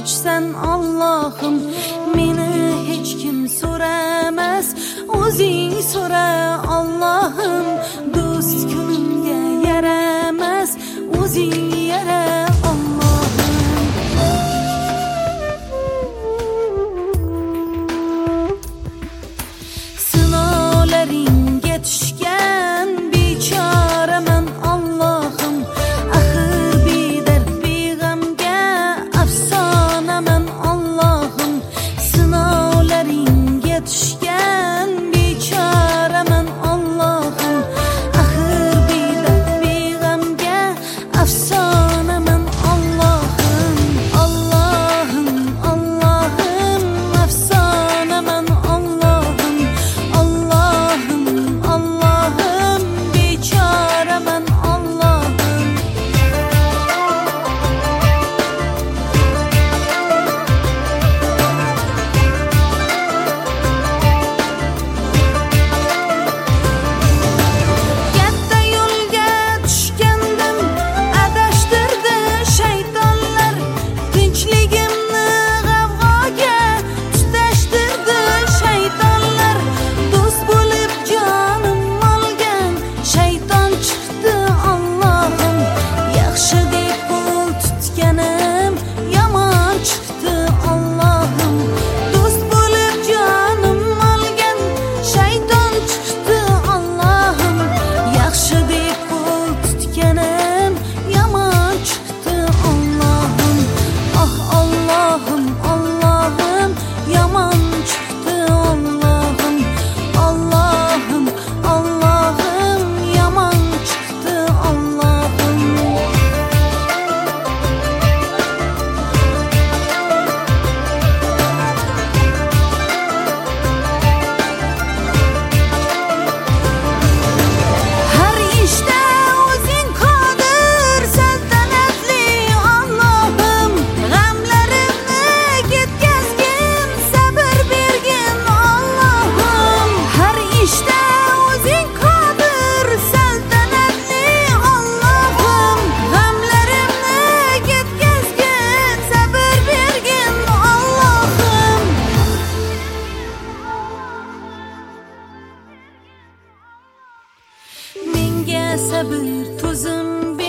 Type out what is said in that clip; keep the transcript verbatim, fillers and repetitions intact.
kuchsan Allohim, meni hech kim so'ramas, o'zing so'ra Allohim. Do'st kunimga yaramas, o'zing yara Allohim. Sinovlaringga tushgan bechoraman Allohim, axir bedard beg'amga afsonaman Allohim. Sinovlaringga tushgan bechoraman Allohim, axir bedard beg'amga afsonaman Allohim. Allohim, Allohim, afsonaman Allohim. Allohim, Allohim, bechoraman Allohim. Katta yo'lga tushgandim, adashtirdi shaytonlar. Tinchligimni g'avg'oga tutashtirdi shaytonlar. Do'st bo'lib jonim olgan shayton chiqdi Allohim. Yaxshi deb qo'l tutganim yomon chiqdi Allohim. Do'st bo'lib jonim olgan shayton chiqdi Allohim. Yaxshi deb qo'l tutganim yomon chiqdi Allohim. Oh Allohim, Allohim, yomon chiqdi Allohim. Allohim, Allohim, yomon chiqdi Allohim. Har ishda o'zing qodir, saltanatli Allohim. G'amlarimni ketkazgin, sabr bergin Allohim. Har ishda o'zing qodir, saltanatli Allohim. G'amlarimni ketkazgin, sabr bergin Allohim. Menga sabr to'zim